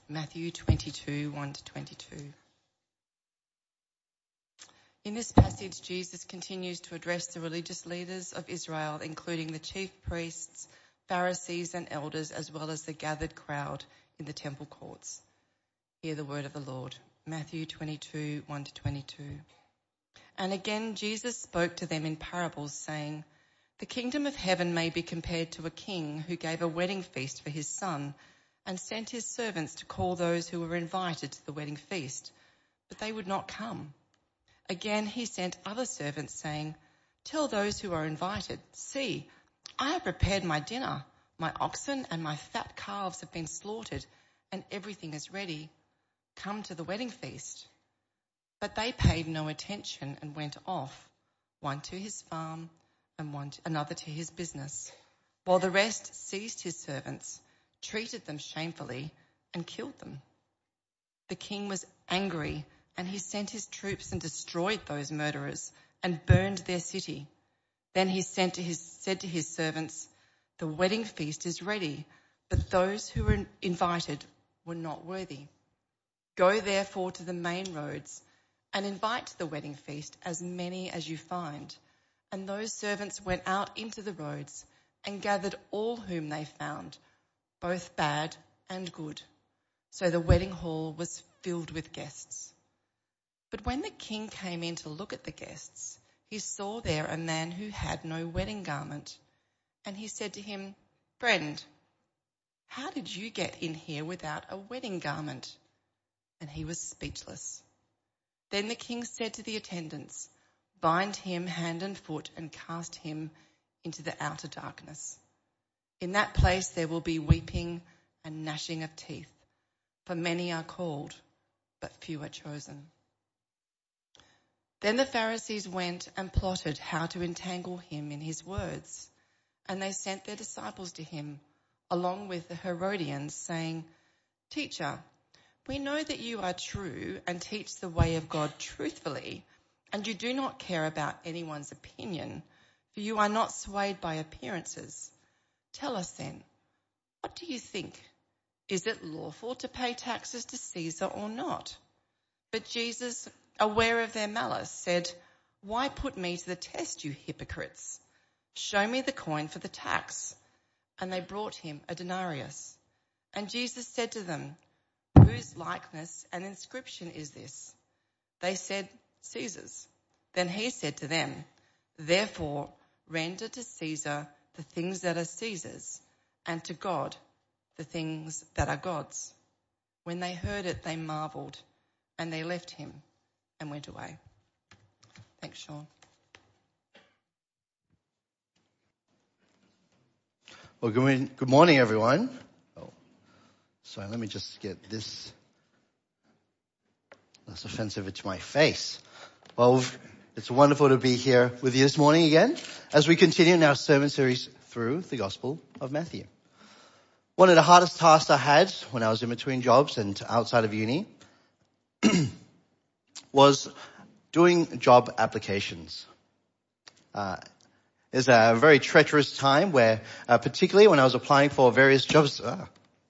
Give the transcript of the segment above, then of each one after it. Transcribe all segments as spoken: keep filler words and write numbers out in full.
Matthew twenty-two, one to twenty-two. In this passage, Jesus continues to address the religious leaders of Israel, including the chief priests, Pharisees and elders, as well as the gathered crowd in the temple courts. Hear the word of the Lord. Matthew twenty-two, one to twenty-two. And again Jesus spoke to them in parables, saying, "The kingdom of heaven may be compared to a king who gave a wedding feast for his son and sent his servants to call those who were invited to the wedding feast, but they would not come. Again he sent other servants, saying, 'Tell those who are invited, see, I have prepared my dinner. My oxen and my fat calves have been slaughtered, and everything is ready. Come to the wedding feast.' But they paid no attention and went off, one to his farm and one to, another to his business, while the rest seized his servants, treated them shamefully, and killed them. The king was angry, and he sent his troops and destroyed those murderers and burned their city. Then he sent to his, said to his servants, 'The wedding feast is ready, but those who were invited were not worthy. Go therefore to the main roads and invite to the wedding feast as many as you find.' And those servants went out into the roads and gathered all whom they found, both bad and good. So the wedding hall was filled with guests. But when the king came in to look at the guests, he saw there a man who had no wedding garment. And he said to him, 'Friend, how did you get in here without a wedding garment?' And he was speechless. Then the king said to the attendants, 'Bind him hand and foot and cast him into the outer darkness. In that place there will be weeping and gnashing of teeth, for many are called, but few are chosen.' Then the Pharisees went and plotted how to entangle him in his words, and they sent their disciples to him, along with the Herodians, saying, 'Teacher, we know that you are true and teach the way of God truthfully, and you do not care about anyone's opinion, for you are not swayed by appearances. Tell us then, what do you think? Is it lawful to pay taxes to Caesar or not?' But Jesus, aware of their malice, said, 'Why put me to the test, you hypocrites? Show me the coin for the tax.' And they brought him a denarius. And Jesus said to them, 'Whose likeness and inscription is this?' They said, 'Caesar's.' Then he said to them, 'Therefore render to Caesar the things that are Caesar's, and to God the things that are God's.' When they heard it, they marveled, and they left him and went away." Thanks, Sean. Well, good, good morning, everyone. Oh, sorry, let me just get this less offensive to my face. Well, it's wonderful to be here with you this morning again as we continue in our sermon series through the Gospel of Matthew. One of the hardest tasks I had when I was in between jobs and outside of uni was doing job applications. Uh, It's a very treacherous time where, uh, particularly when I was applying for various jobs. Ah.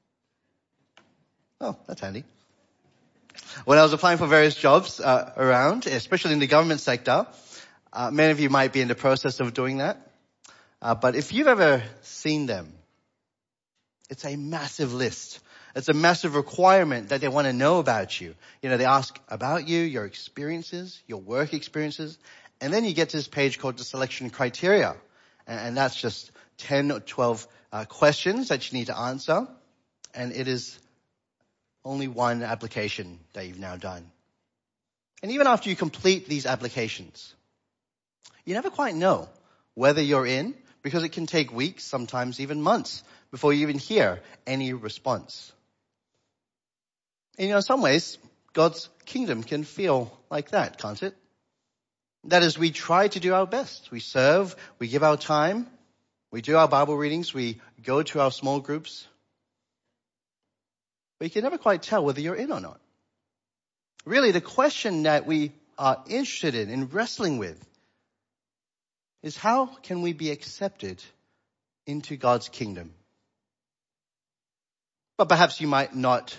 Oh, that's handy. When I was applying for various jobs uh, around, especially in the government sector, uh, many of you might be in the process of doing that. Uh, but if you've ever seen them, it's a massive list. It's a massive requirement that they want to know about you. You know, they ask about you, your experiences, your work experiences. And then you get to this page called the selection criteria. And that's just ten or twelve uh, questions that you need to answer. And it is only one application that you've now done. And even after you complete these applications, you never quite know whether you're in, because it can take weeks, sometimes even months, before you even hear any response. And you know, in some ways, God's kingdom can feel like that, can't it? That is, we try to do our best. We serve, we give our time, we do our Bible readings, we go to our small groups. But you can never quite tell whether you're in or not. Really, the question that we are interested in, in wrestling with, is how can we be accepted into God's kingdom? But perhaps you might not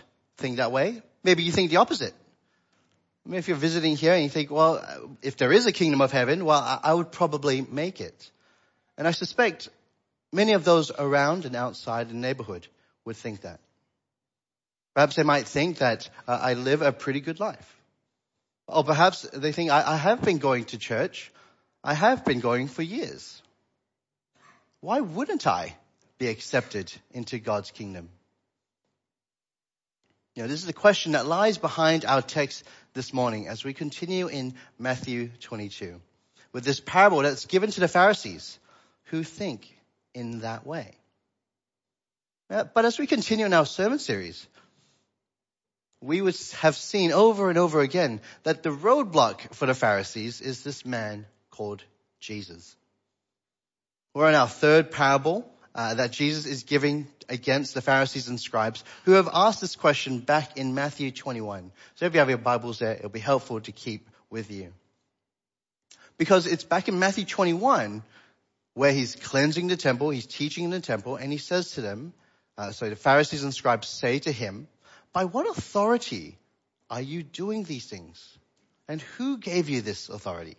think that way. Maybe you think the opposite. I mean, if you're visiting here and you think, well, if there is a kingdom of heaven, well, I would probably make it. And I suspect many of those around and outside the neighborhood would think that. Perhaps they might think that uh, I live a pretty good life. Or perhaps they think I, I have been going to church. I have been going for years. Why wouldn't I be accepted into God's kingdom? You know, this is the question that lies behind our text this morning as we continue in Matthew twenty-two with this parable that's given to the Pharisees who think in that way. Uh, but as we continue in our sermon series, we would have seen over and over again that the roadblock for the Pharisees is this man called Jesus. We're in our third parable uh, that Jesus is giving against the Pharisees and scribes who have asked this question back in Matthew twenty-one. So if you have your Bibles there, it'll be helpful to keep with you. Because it's back in Matthew twenty-one where he's cleansing the temple, he's teaching in the temple, and he says to them, uh, so the Pharisees and scribes say to him, by what authority are you doing these things? And who gave you this authority?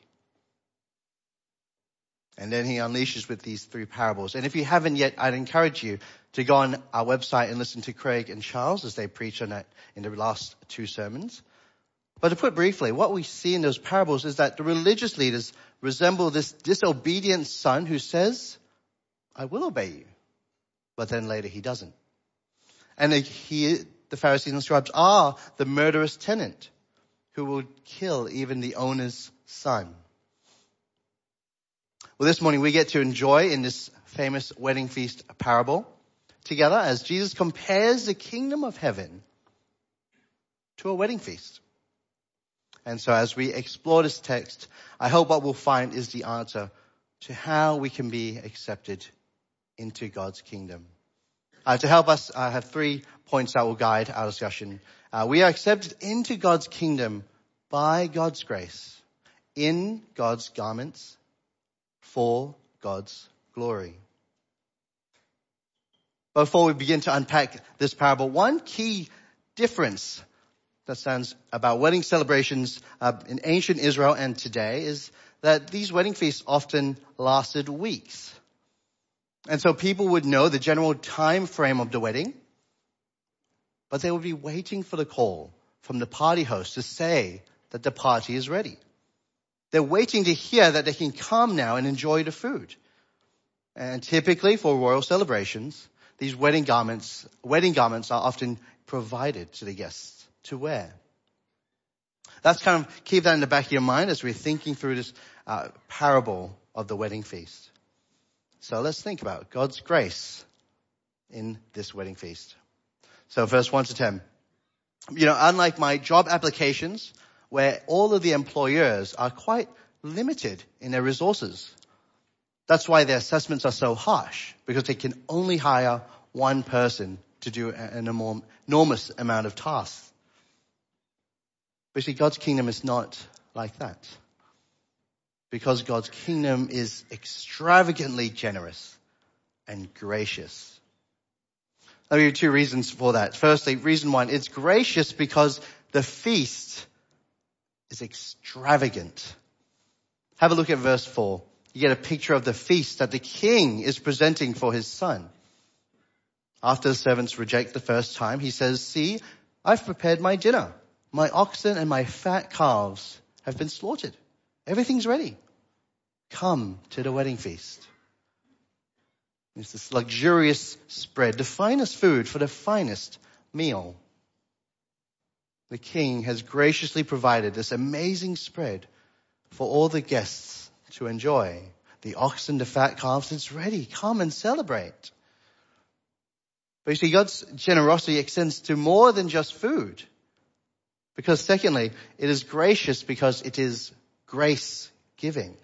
And then he unleashes with these three parables. And if you haven't yet, I'd encourage you to go on our website and listen to Craig and Charles as they preach on that in the last two sermons. But to put briefly, what we see in those parables is that the religious leaders resemble this disobedient son who says, I will obey you. But then later he doesn't. And he, the Pharisees and scribes are the murderous tenant who will kill even the owner's son. Well, this morning we get to enjoy in this famous wedding feast parable together as Jesus compares the kingdom of heaven to a wedding feast. And so as we explore this text, I hope what we'll find is the answer to how we can be accepted into God's kingdom. Uh, to help us, I have three points that will guide our discussion. Uh, we are accepted into God's kingdom by God's grace, in God's garments, for God's glory. Before we begin to unpack this parable, one key difference that stands about wedding celebrations uh, in ancient Israel and today is that these wedding feasts often lasted weeks. And so people would know the general time frame of the wedding, but they would be waiting for the call from the party host to say that the party is ready. They're waiting to hear that they can come now and enjoy the food. And typically for royal celebrations, these wedding garments, wedding garments are often provided to the guests to wear. That's kind of, keep that in the back of your mind as we're thinking through this uh, parable of the wedding feast. So let's think about God's grace in this wedding feast. So verse one to ten. You know, unlike my job applications, where all of the employers are quite limited in their resources. That's why their assessments are so harsh, because they can only hire one person to do an enormous amount of tasks. But see, God's kingdom is not like that. Because God's kingdom is extravagantly generous and gracious. I'll give you two reasons for that. Firstly, reason one, it's gracious because the feast is extravagant. Have a look at verse four. You get a picture of the feast that the king is presenting for his son. After the servants reject the first time, he says, see, I've prepared my dinner. My oxen and my fat calves have been slaughtered. Everything's ready. Come to the wedding feast. It's this luxurious spread, the finest food for the finest meal. The king has graciously provided this amazing spread for all the guests to enjoy. The oxen, the fat calves, it's ready. Come and celebrate. But you see, God's generosity extends to more than just food. Because secondly, it is gracious because it is grace-giving.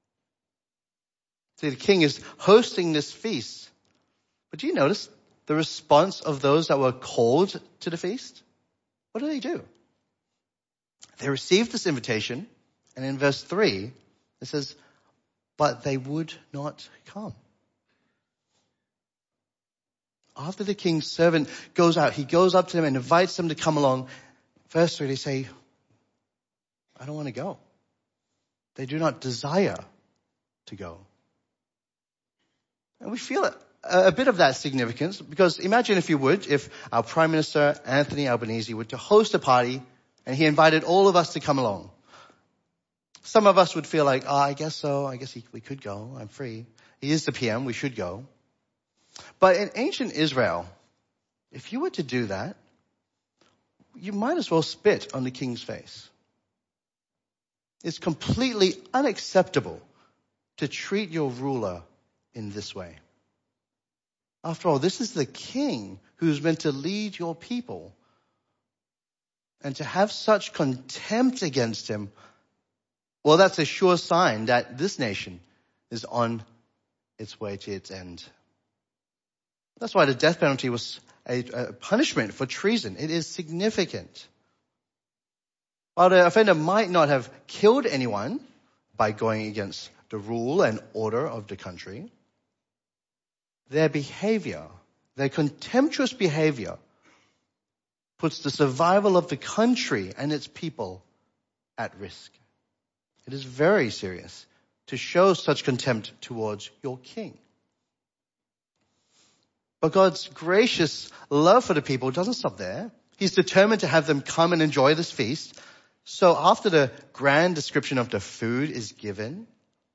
See, the king is hosting this feast. But do you notice the response of those that were called to the feast? What do they do? They received this invitation, and in verse three, it says, but they would not come. after the king's servant goes out, he goes up to them and invites them to come along. Verse three, they say, I don't want to go. They do not desire to go. And we feel a, a bit of that significance because imagine, if you would, if our Prime Minister, Anthony Albanese, were to host a party and he invited all of us to come along. Some of us would feel like, oh, I guess so. I guess he, we could go. I'm free. He is the P M. We should go. But in ancient Israel, if you were to do that, you might as well spit on the king's face. It's completely unacceptable to treat your ruler in this way. After all, this is the king who's meant to lead your people. And to have such contempt against him, well, that's a sure sign that this nation is on its way to its end. That's why the death penalty was a, a punishment for treason. It is significant. While the offender might not have killed anyone by going against the rule and order of the country, their behavior, their contemptuous behavior, puts the survival of the country and its people at risk. It is very serious to show such contempt towards your king. But God's gracious love for the people doesn't stop there. He's determined to have them come and enjoy this feast. So after the grand description of the food is given,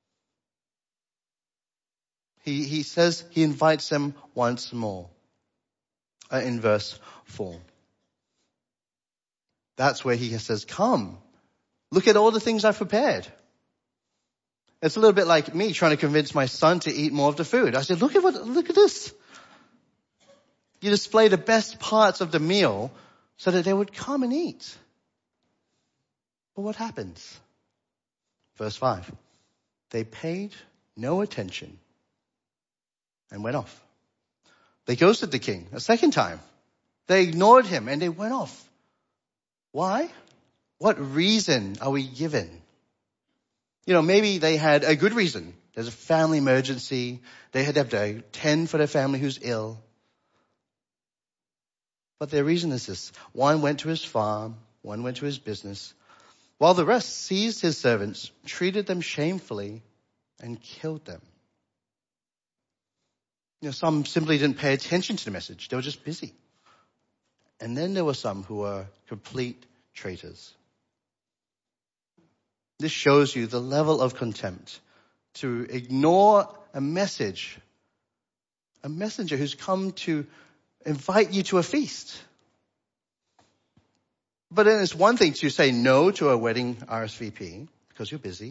he, he says he invites them once more uh, in verse four. That's where he says, come, look at all the things I've prepared. It's a little bit like me trying to convince my son to eat more of the food. I said, look at what, look at this. You display the best parts of the meal so that they would come and eat. But what happens? Verse five. They paid no attention and went off. They ghosted the king a second time. They ignored him and they went off. Why? What reason are we given? You know, maybe they had a good reason. There's a family emergency. They had to tend for their family who's ill. But their reason is this. One went to his farm. One went to his business. While the rest seized his servants, treated them shamefully, and killed them. You know, some simply didn't pay attention to the message. They were just busy. And then there were some who were complete traitors. This shows you the level of contempt to ignore a message, a messenger who's come to invite you to a feast. But then it's one thing to say no to a wedding R S V P because you're busy.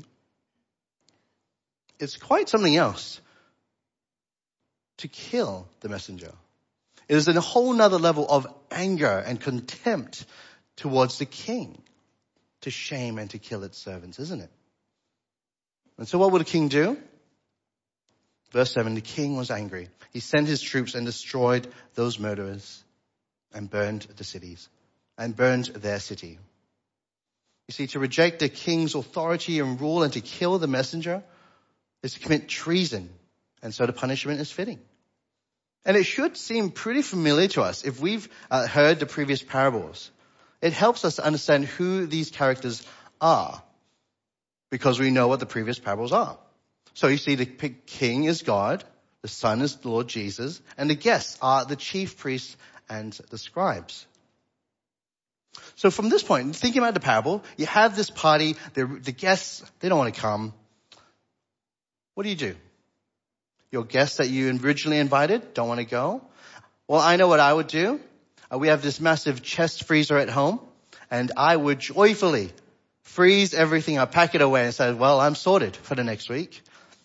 It's quite something else to kill the messenger. It is a whole nother level of anger and contempt towards the king, to shame and to kill its servants, isn't it? And so what would the king do? Verse seven, the king was angry. He sent his troops and destroyed those murderers and burned the cities and burned their city. You see, to reject the king's authority and rule and to kill the messenger is to commit treason. And so the punishment is fitting. And it should seem pretty familiar to us if we've uh, heard the previous parables. It helps us to understand who these characters are because we know what the previous parables are. So you see, the king is God, the son is the Lord Jesus, and the guests are the chief priests and the scribes. So from this point, thinking about the parable, you have this party, the, the guests, they don't want to come. What do you do? Your guests that you originally invited don't want to go? Well, I know what I would do. Uh, we have this massive chest freezer at home, and I would joyfully freeze everything up, pack it away, and say, well, I'm sorted for the next week.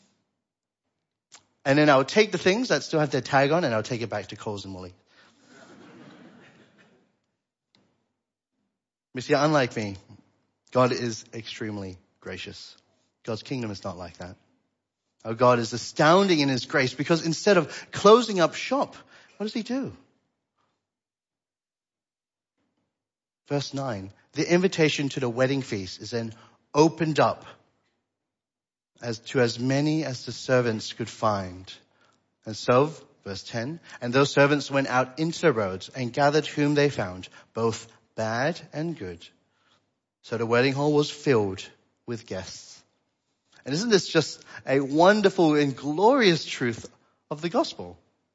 And then I would take the things that still have their tag on, and I'll take it back to Coles and Woolies. You see, unlike me, God is extremely gracious. God's kingdom is not like that. Our God is astounding in his grace because instead of closing up shop, what does he do? Verse nine, the invitation to the wedding feast is then opened up as to as many as the servants could find. And so verse ten, and those servants went out into the roads and gathered whom they found, both bad and good. So the wedding hall was filled with guests. And isn't this just a wonderful and glorious truth of the gospel?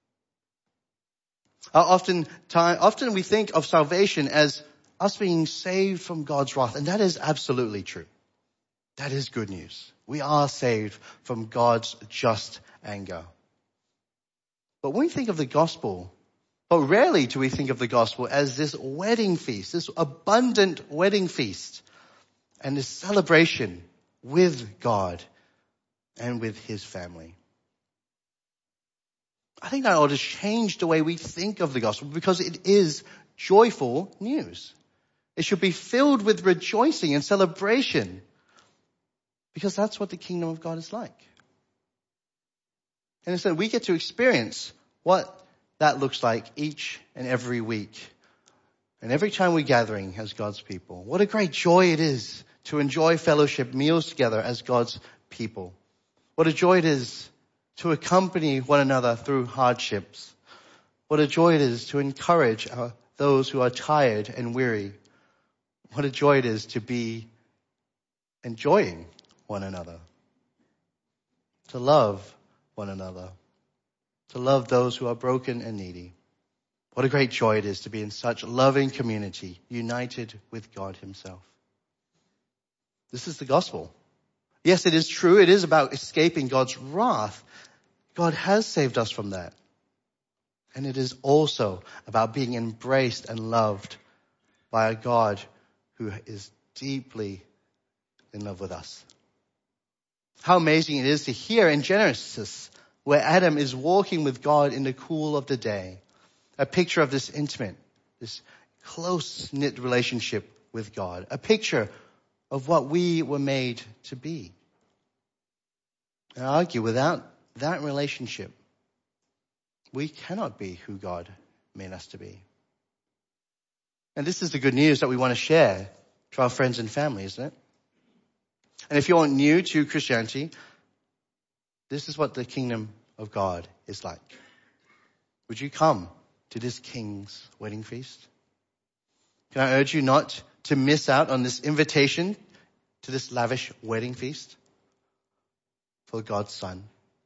Uh, often, time, often we think of salvation as us being saved from God's wrath, and that is absolutely true. That is good news. We are saved from God's just anger. But when we think of the gospel, but rarely do we think of the gospel as this wedding feast, this abundant wedding feast, and this celebration with God and with his family. I think that ought to change the way we think of the gospel, because it is joyful news. It should be filled with rejoicing and celebration, because that's what the kingdom of God is like. And so we get to experience what that looks like each and every week. And every time we're gathering as God's people. What a great joy it is to enjoy fellowship meals together as God's people. What a joy it is to accompany one another through hardships. What a joy it is to encourage our, those who are tired and weary. What a joy it is to be enjoying one another. To love one another. To love those who are broken and needy. What a great joy it is to be in such loving community, united with God himself. This is the gospel. Yes, it is true. It is about escaping God's wrath. God has saved us from that. And it is also about being embraced and loved by a God who is deeply in love with us. How amazing it is to hear in Genesis where Adam is walking with God in the cool of the day. A picture of this intimate, this close-knit relationship with God. A picture of what we were made to be. And I argue, without that relationship, we cannot be who God made us to be. And this is the good news that we want to share to our friends and family, isn't it? And if you're new to Christianity, this is what the kingdom of God is like. Would you come to this king's wedding feast? Can I urge you not to miss out on this invitation to this lavish wedding feast for God's Son?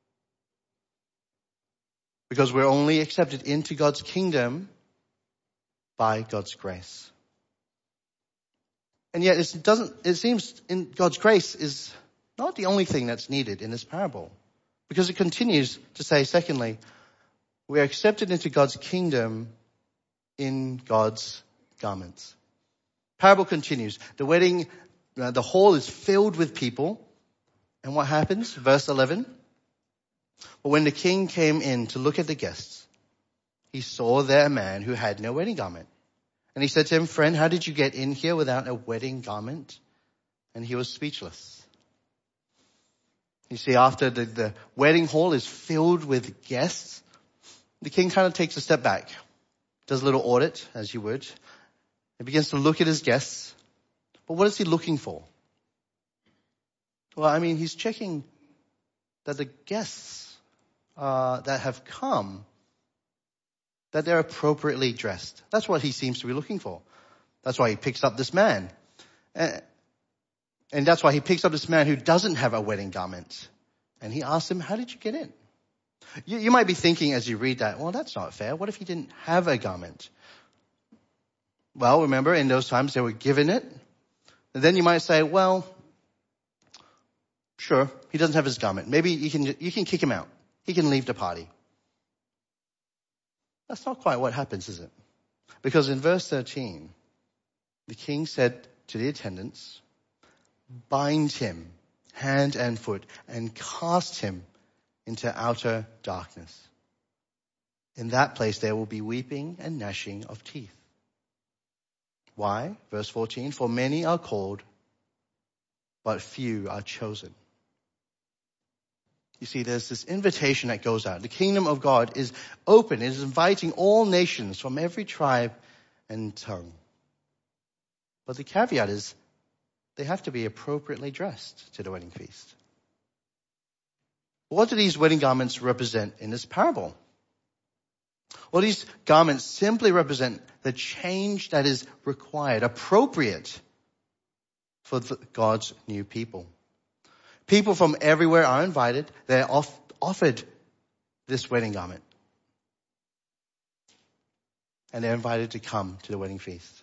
Because we're only accepted into God's kingdom by God's grace. And yet it doesn't, it seems in God's grace is not the only thing that's needed in this parable. Because it continues to say, secondly, we are accepted into God's kingdom in God's garments. Parable continues. The wedding, uh, the hall is filled with people. And what happens? Verse eleven. But when the king came in to look at the guests, he saw there a man who had no wedding garment. And he said to him, friend, how did you get in here without a wedding garment? And he was speechless. You see, after the, the wedding hall is filled with guests, the king kind of takes a step back, does a little audit, as you would, and begins to look at his guests. But what is he looking for? Well, I mean, he's checking that the guests uh, that have come, that they're appropriately dressed. That's what he seems to be looking for. That's why he picks up this man. And, and that's why he picks up this man who doesn't have a wedding garment. And he asks him, how did you get in? You, you might be thinking as you read that, well, that's not fair. What if he didn't have a garment? Well, remember, in those times they were given it. And then you might say, well, sure, he doesn't have his garment. Maybe you can, you can kick him out. He can leave the party. That's not quite what happens, is it? Because in verse thirteen, the king said to the attendants, bind him hand and foot and cast him into outer darkness. In that place there will be weeping and gnashing of teeth. Why? Verse fourteen, for many are called, but few are chosen. You see, there's this invitation that goes out. The kingdom of God is open. It is inviting all nations from every tribe and tongue. But the caveat is they have to be appropriately dressed to the wedding feast. What do these wedding garments represent in this parable? Well, these garments simply represent the change that is required, appropriate for the, God's new people. People from everywhere are invited. They're off, offered this wedding garment. And they're invited to come to the wedding feast.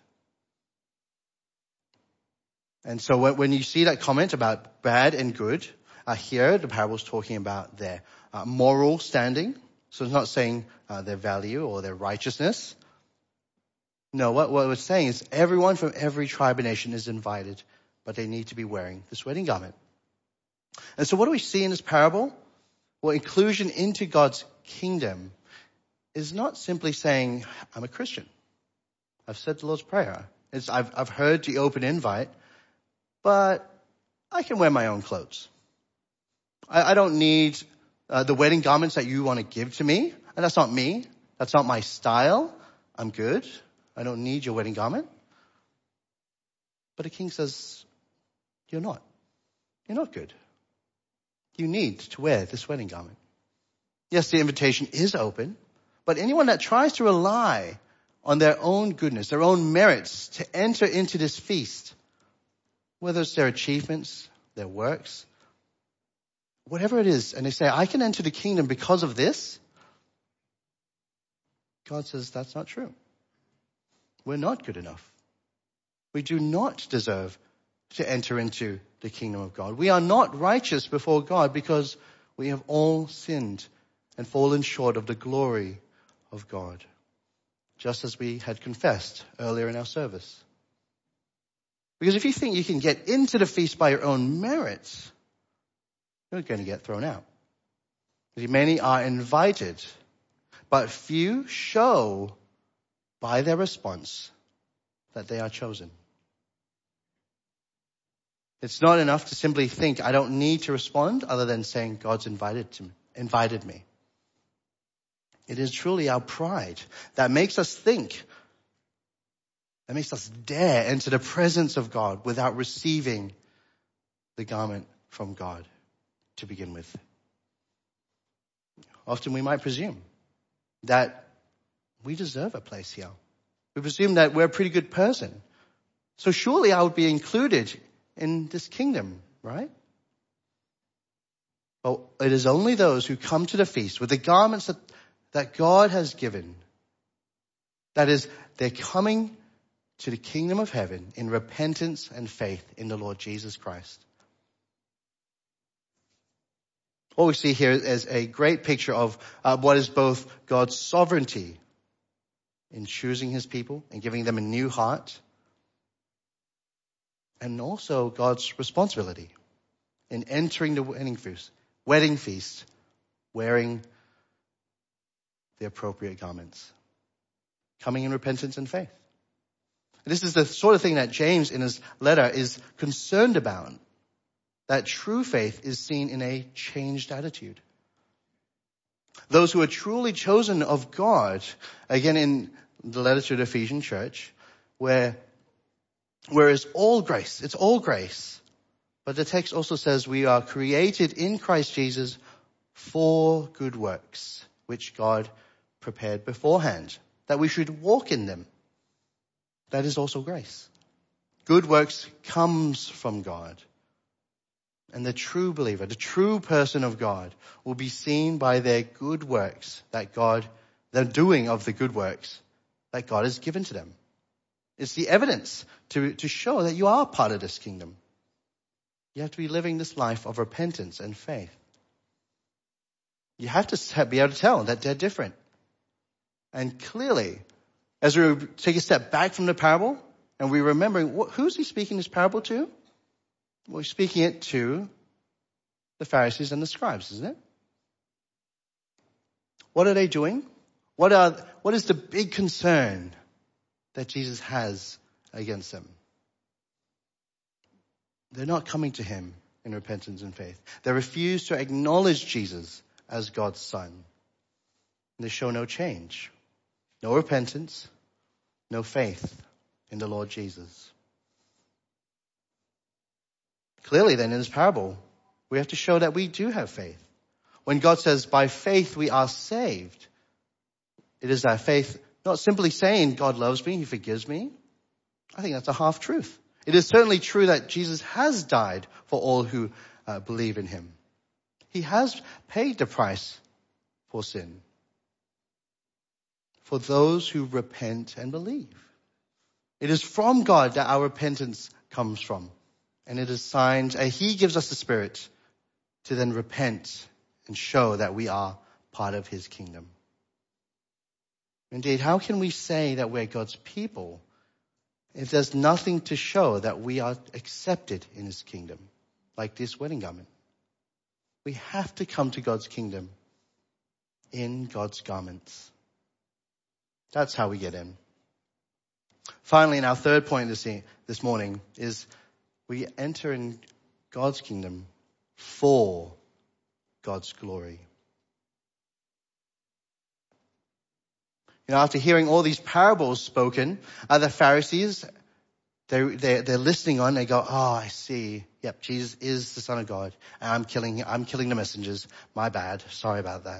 And so when you see that comment about bad and good, uh, here the parable's talking about their uh, moral standing. So it's not saying uh, their value or their righteousness. No, what, what it's saying is everyone from every tribe and nation is invited, but they need to be wearing this wedding garment. And so what do we see in this parable? Well, inclusion into God's kingdom is not simply saying, I'm a Christian. I've said the Lord's Prayer. It's, I've, I've heard the open invite, but I can wear my own clothes. I, I don't need uh, the wedding garments that you want to give to me. And that's not me. That's not my style. I'm good. I don't need your wedding garment. But the king says, you're not. You're not good. You need to wear this wedding garment. Yes, the invitation is open, but anyone that tries to rely on their own goodness, their own merits to enter into this feast, whether it's their achievements, their works, whatever it is, and they say, I can enter the kingdom because of this, God says that's not true. We're not good enough. We do not deserve to enter into the kingdom of God. We are not righteous before God because we have all sinned and fallen short of the glory of God, just as we had confessed earlier in our service. Because if you think you can get into the feast by your own merits, you're going to get thrown out. Many are invited, but few show by their response that they are chosen. It's not enough to simply think, I don't need to respond, other than saying, God's invited to me, invited me. It is truly our pride that makes us think, that makes us dare enter the presence of God without receiving the garment from God to begin with. Often we might presume that we deserve a place here. We presume that we're a pretty good person. So surely I would be included in this kingdom, right? Well, it is only those who come to the feast with the garments that, that God has given. That is, they're coming to the kingdom of heaven in repentance and faith in the Lord Jesus Christ. What we see here is a great picture of uh, what is both God's sovereignty in choosing his people and giving them a new heart, and also God's responsibility in entering the wedding feast, wedding feast, wearing the appropriate garments, coming in repentance and faith. And this is the sort of thing that James in his letter is concerned about, that true faith is seen in a changed attitude. Those who are truly chosen of God, again in the letter to the Ephesian church, where Where it's all grace. It's all grace. But the text also says we are created in Christ Jesus for good works, which God prepared beforehand, that we should walk in them. That is also grace. Good works comes from God. And the true believer, the true person of God, will be seen by their good works that God, the doing of the good works that God has given to them. It's the evidence to, to show that you are part of this kingdom. You have to be living this life of repentance and faith. You have to be able to tell that they're different. And clearly, as we take a step back from the parable, and we remember, who's he speaking this parable to? Well, he's speaking it to the Pharisees and the scribes, isn't it? What are they doing? What are, what is the big concern that Jesus has against them? They're not coming to him in repentance and faith. They refuse to acknowledge Jesus as God's Son. And they show no change, no repentance, no faith in the Lord Jesus. Clearly then in this parable, we have to show that we do have faith. When God says by faith we are saved, It is our faith not simply saying God loves me, he forgives me. I think that's a half truth. It is certainly true that Jesus has died for all who uh, believe in him. He has paid the price for sin. For those who repent and believe. It is from God that our repentance comes from. And it is signs, and he gives us the Spirit to then repent and show that we are part of his kingdom. Indeed, how can we say that we're God's people if there's nothing to show that we are accepted in his kingdom, like this wedding garment? We have to come to God's kingdom in God's garments. That's how we get in. Finally, in our third point this, this morning is we enter in God's kingdom for God's glory. You know, after hearing all these parables spoken, uh, the Pharisees, they're, they're, they're listening on, they go, oh, I see. Yep, Jesus is the Son of God. And I'm killing, I'm killing the messengers. My bad. Sorry about that.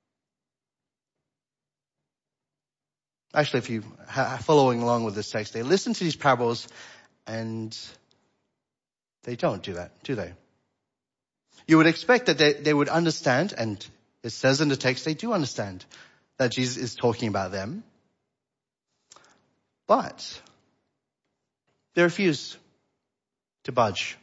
Actually, if you are following along with this text, they listen to these parables and they don't do that, do they? You would expect that they, they would understand, and it says in the text they do understand that Jesus is talking about them. But they refuse to budge.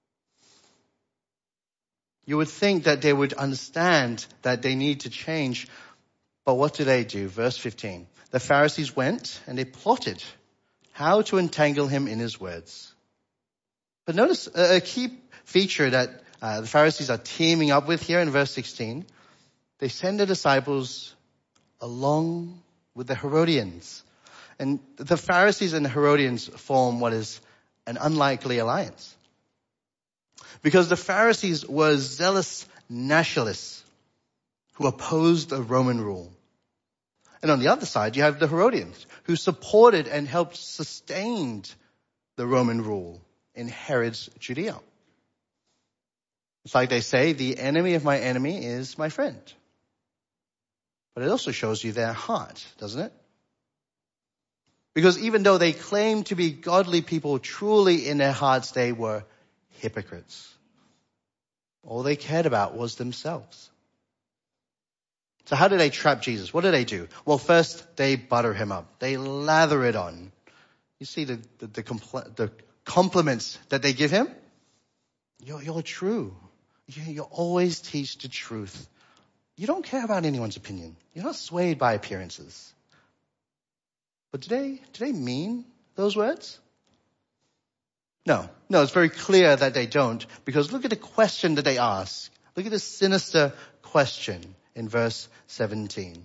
You would think that they would understand that they need to change. But what do they do? Verse fifteen. The Pharisees went and they plotted how to entangle him in his words. But notice a key feature that uh, the Pharisees are teaming up with here in verse sixteen. They send the disciples along with the Herodians. And the Pharisees and the Herodians form what is an unlikely alliance. Because the Pharisees were zealous nationalists who opposed the Roman rule. And on the other side, you have the Herodians, who supported and helped sustain the Roman rule in Herod's Judea. It's like they say, the enemy of my enemy is my friend. But it also shows you their heart, doesn't it? Because even though they claimed to be godly people, truly in their hearts they were hypocrites. All they cared about was themselves. So how do they trap Jesus? What do they do? Well, first they butter him up. They lather it on. You see the the, the, compl- the compliments that they give him? You're, you're true. You, you always teach the truth. You don't care about anyone's opinion. You're not swayed by appearances. But do they, do they mean those words? No. No, it's very clear that they don't, because look at the question that they ask. Look at the sinister question in verse seventeen.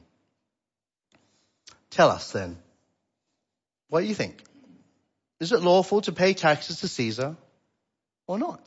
Tell us then, what do you think? Is it lawful to pay taxes to Caesar or not?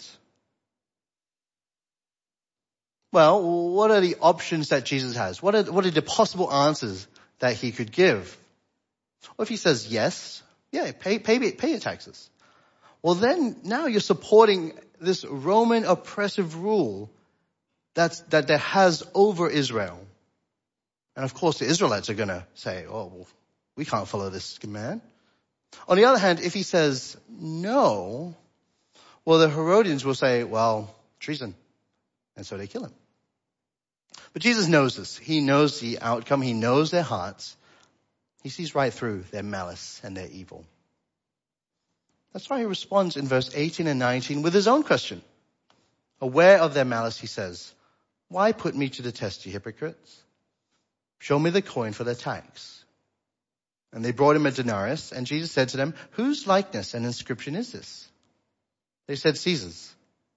Well, what are the options that Jesus has? What are, what are the possible answers that he could give? Well, if he says yes, yeah, pay, pay, pay your taxes. Well, then now you're supporting this Roman oppressive rule that's, that that has over Israel. And of course the Israelites are going to say, oh, well, we can't follow this command. On the other hand, if he says no, well, the Herodians will say, well, treason. And so they kill him. But Jesus knows this. He knows the outcome. He knows their hearts. He sees right through their malice and their evil. That's why he responds in verse eighteen and nineteen with his own question. Aware of their malice, he says, why put me to the test, you hypocrites? Show me the coin for the tax. And they brought him a denarius, and Jesus said to them, whose likeness and inscription is this? They said, Caesar's.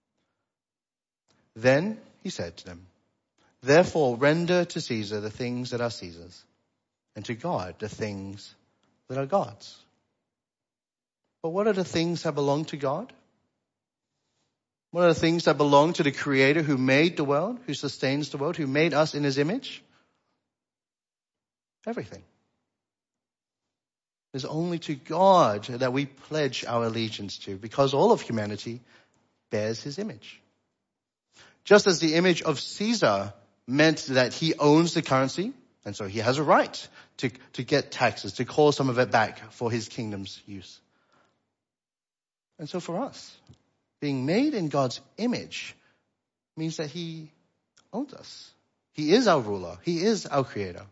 Then he said to them, therefore render to Caesar the things that are Caesar's, and to God the things that are God's. But what are the things that belong to God? What are the things that belong to the Creator who made the world, who sustains the world, who made us in his image? Everything. It's only to God that we pledge our allegiance to, because all of humanity bears his image. Just as the image of Caesar meant that he owns the currency, And so he has a right to, to get taxes, to call some of it back for his kingdom's use. And so for us, being made in God's image means that he owns us. He is our ruler. He is our creator.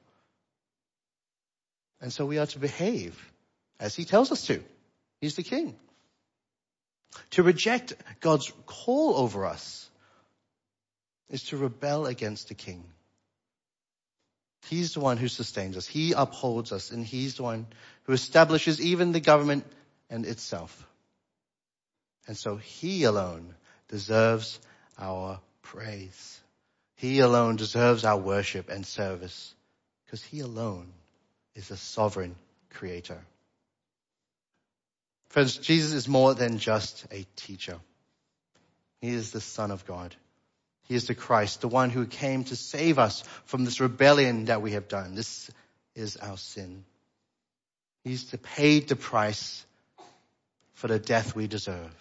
And so we are to behave as he tells us to. He's the king. To reject God's call over us is to rebel against the king. He's the one who sustains us. He upholds us, and he's the one who establishes even the government and itself. And so he alone deserves our praise. He alone deserves our worship and service, because he alone is a sovereign creator. Friends, Jesus is more than just a teacher. He is the Son of God. He is the Christ, the one who came to save us from this rebellion that we have done. This is our sin. He's paid the price for the death we deserve.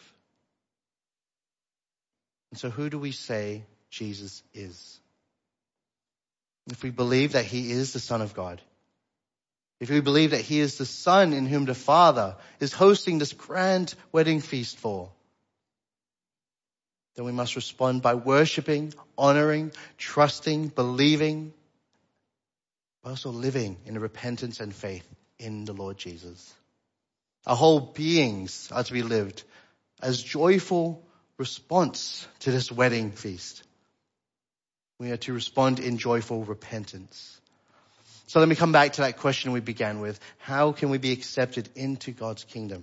And so who do we say Jesus is? If we believe that he is the Son of God, if we believe that he is the Son in whom the Father is hosting this grand wedding feast for, then we must respond by worshiping, honoring, trusting, believing, but also living in repentance and faith in the Lord Jesus. Our whole beings are to be lived as joyful response to this wedding feast. We are to respond in joyful repentance. So let me come back to that question we began with. How can we be accepted into God's kingdom?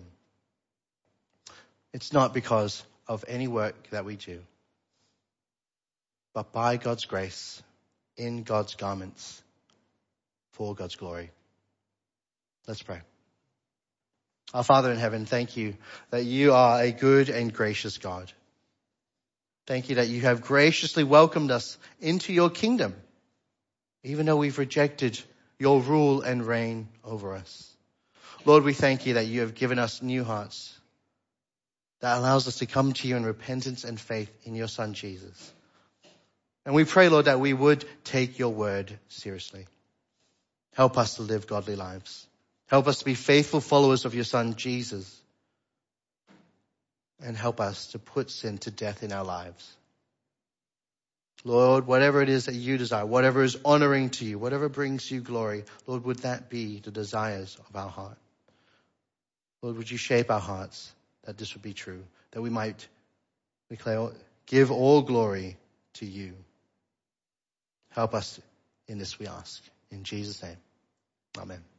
It's not because of any work that we do, but by God's grace, in God's garments, for God's glory. Let's pray. Our Father in heaven, thank you that you are a good and gracious God. Thank you that you have graciously welcomed us into your kingdom, even though we've rejected your rule and reign over us. Lord, we thank you that you have given us new hearts that allows us to come to you in repentance and faith in your Son, Jesus. And we pray, Lord, that we would take your word seriously. Help us to live godly lives. Help us to be faithful followers of your Son, Jesus. And help us to put sin to death in our lives. Lord, whatever it is that you desire, whatever is honoring to you, whatever brings you glory, Lord, would that be the desires of our heart? Lord, would you shape our hearts that this would be true, that we might declare, give all glory to you. Help us in this, we ask. In Jesus' name, amen.